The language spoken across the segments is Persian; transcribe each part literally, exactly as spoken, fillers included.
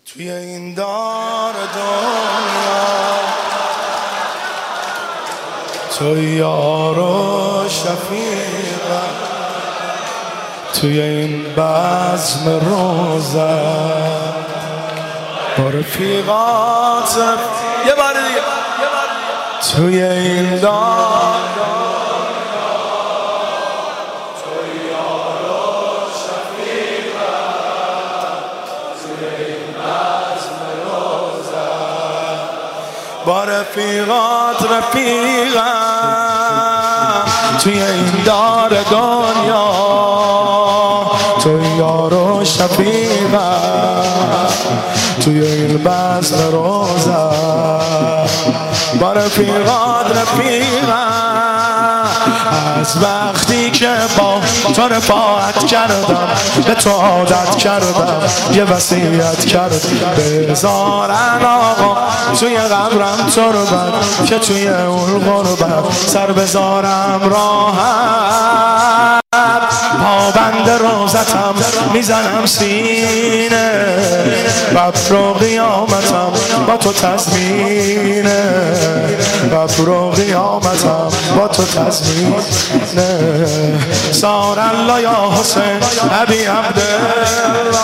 توی این دار دنیا تو یار و شفیقم، توی این بزم روزه با رفیقات یه بار دیگه توی این دار با رفیقات رفیقم توی این دار دنیا تو یار و شفیقم، توی این بزم روزه با رفیقات رفیقم. از وقتی که با تو رفاقت کردم به تو عادت کردم یه وصیت کردم بذارن آقا توی قبرم تربت که توی اون غربت سر بذارم راحت پابند روزتم میزنم سینه بفر و قیامتم با تو تزمینه بفر و قیامتم با تو تزمینه سار الله یا حسین ابی عبدالله.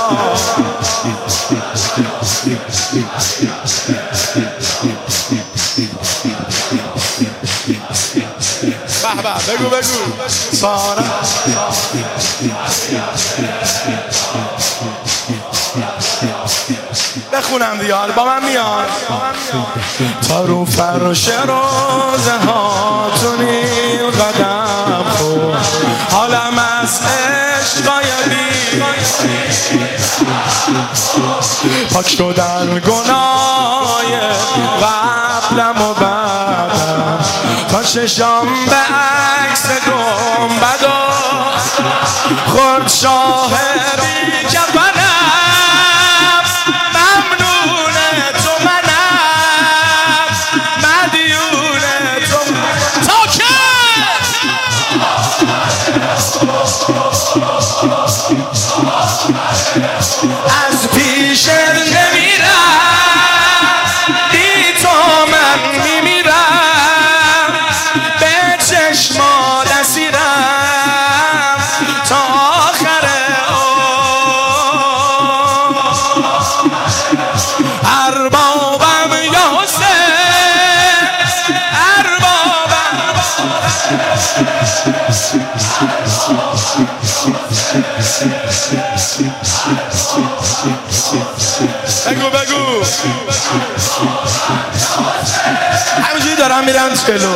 بگو بگو سارا بخونم دیار با من میاد تا رو فرش روزه ها تو نیل قدم خود حالم از عشقای بی پاک شدن گناه قبلم و بعدم تا چشام به عکس گنبد و خورد شاه بی کفنم ممنون تو منم مدیون تو تا که از پیش نمیرم بی تو من میمیرم به چشمات اسیرم تا آخر اربابم یا حسین اربابم بگو بگو همینجوری دارم میرم جلو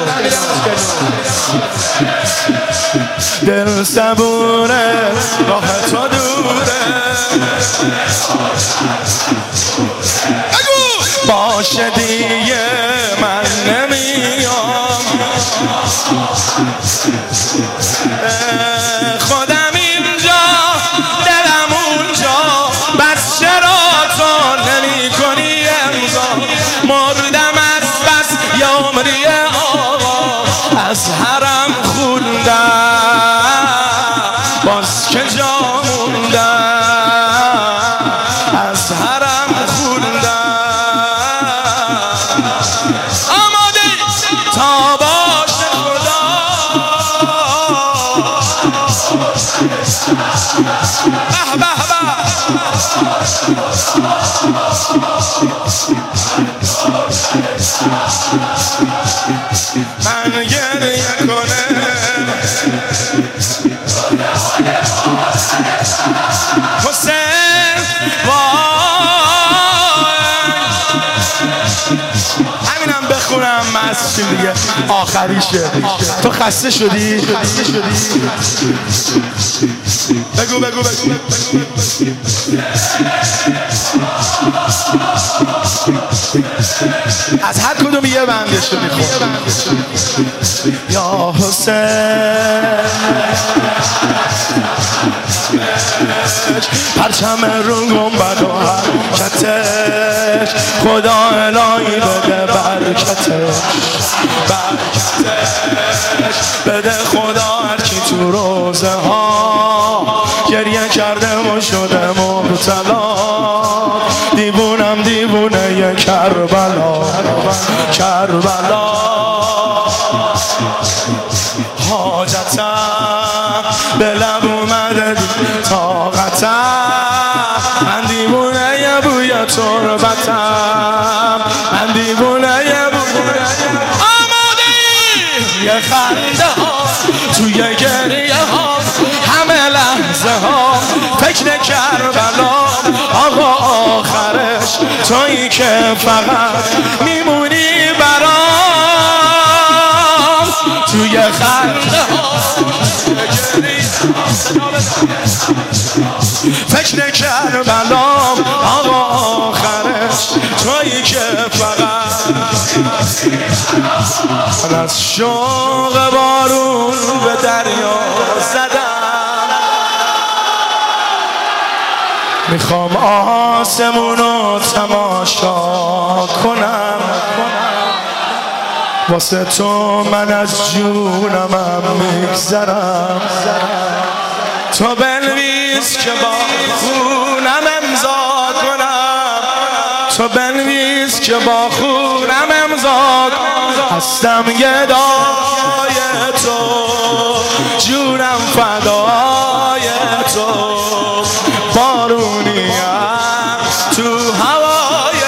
دل صبوره راه تو دوره باشه دیگه من نمیام خودم اینجا دلم اونجا بس چرا تو نمی کنی امضا مردم از بس یا عمری آقا از حرم خوندم باز که جا موندم از حرم خوندم آماده تا باشه خدا به به به من گریه کنه حسین همینم بخونم مسجد دیگه آخریشه. تو خسته شدی؟ بگو بگو بگو از هر کدوم یه بندش رو میخونم یا حسین پرچم رو گنبد و حرکتش خدا الهی بده برکتش برکتش بده خدا هرکی تو روزه ها گریه کرده و شده مبتلا دیوونه کربلا کربلا حاجتم به لب اومده طاقتم من دیوونه بوی تربتم من دیوونه بوی آماده ای یه خنده ها توی گریه ها همه لحظه ها فکر کربلا آقا آخرش تویی که فقط میمونی برام توی خنده ها فکر کربلام آقا آخرش تویی که فقط من از شوق بارون به دریا زدم میخوام آسمونو تماشا کنم واسه تو من از جونمم میگذرم تو بنویس که با خونم امضا کنم تو بنویس که با خونم امضا کنم هستم یه دای تو جونم فدای تو بارونیم تو هوای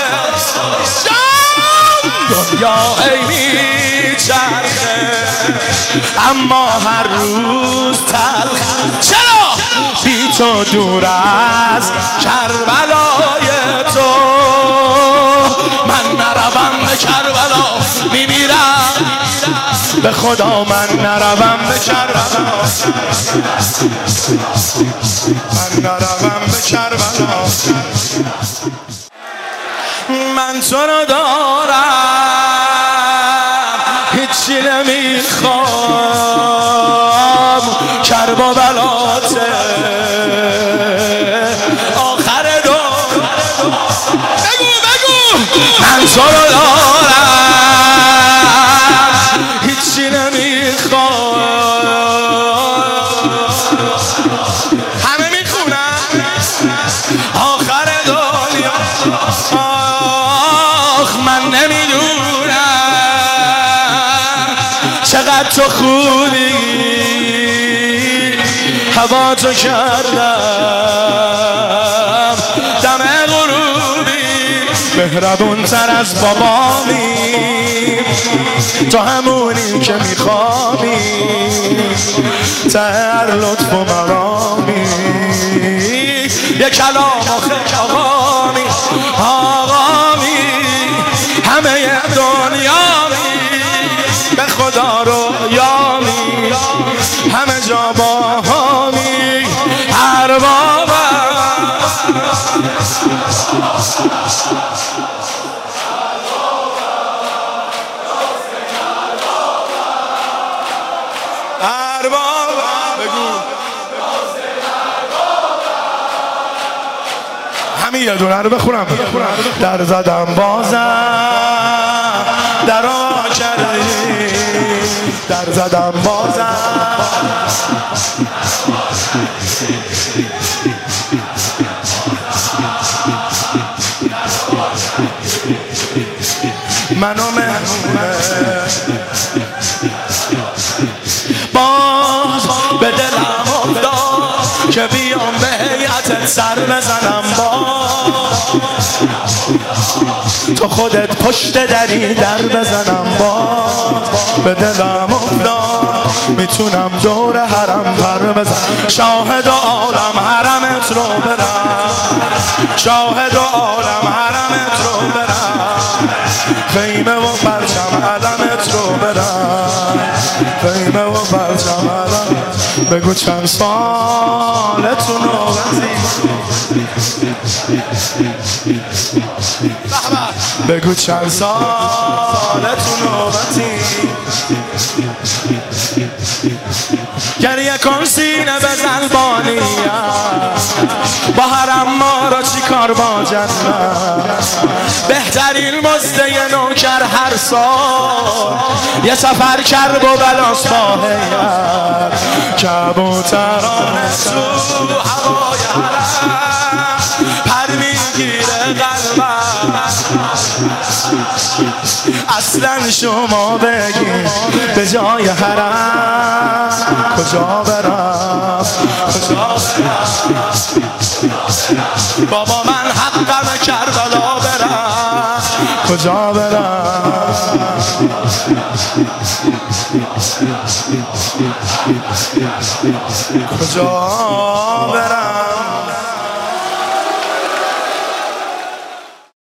دنیا ای میچرخه اما هر روز تلخ چرا بی تو دور از کربلای تو من نروم به کربلا میمیرم به خدا من نروم به کربلا من نروم به کربلا من تو رو دارم هیچی نمیخوام کرب و بلاته آخر دو بگو بگو من تو رو دارم هیچی نمیخوام همه میخونم آخر دنیا آخ من نمیدونم چقدر تو خوبی هوا تو کردم دم غروبی مهربون تر از بابامی تو همونی که میخوامی تر لطف و مرامی یه کلام آخه آقامی آقامی همه دنیامی به خدا رو یامی همه جا باهامی اربابم اربابم بگو همین یه دونه رو بخونم در زدم بازم در آ کردی در زدم بازم منو مهمونه باز به دلم افتاد که بیام به هیئتت سر بزنم باز تو خودت پشت دری در بزنم باز به دلم افتاد میتونم دور حرم پر بزنم شاهد عالم حرمت رو برم شاهد عالم حرمت رو برم خیمه و پرچم علمت رو برم خیمه و پرچم علم بگو چند سالتون نوبتی بگو چند سالتون نوبتی گریه کن سینه بزن بانیم با حرم ما را چی کار با جنت بهترین مزده نوکر هر سال یه سفر کرب و بلاس با هیئت کبوتران تو هوای حرم پر میگیره قلبم اصلا شما بگید به جای حرم کجا برم کجا برم بابا من حقم کربلا برم کجا برم کجا برم